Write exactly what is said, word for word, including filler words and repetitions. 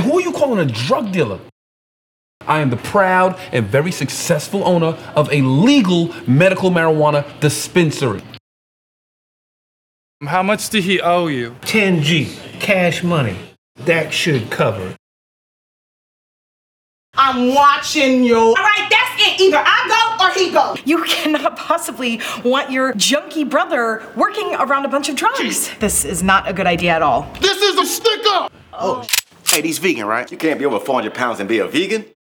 who are you calling a drug dealer? I am the proud and very successful owner of a legal medical marijuana dispensary. How much did he owe you? ten G, cash money. That should cover it. I'm watching you. All right, that's it. Either I go or he goes. You cannot possibly want your junkie brother working around a bunch of drugs. This is not a good idea at all. This is a stick-up! Oh, hey, these vegan, right? You can't be over four hundred pounds and be a vegan.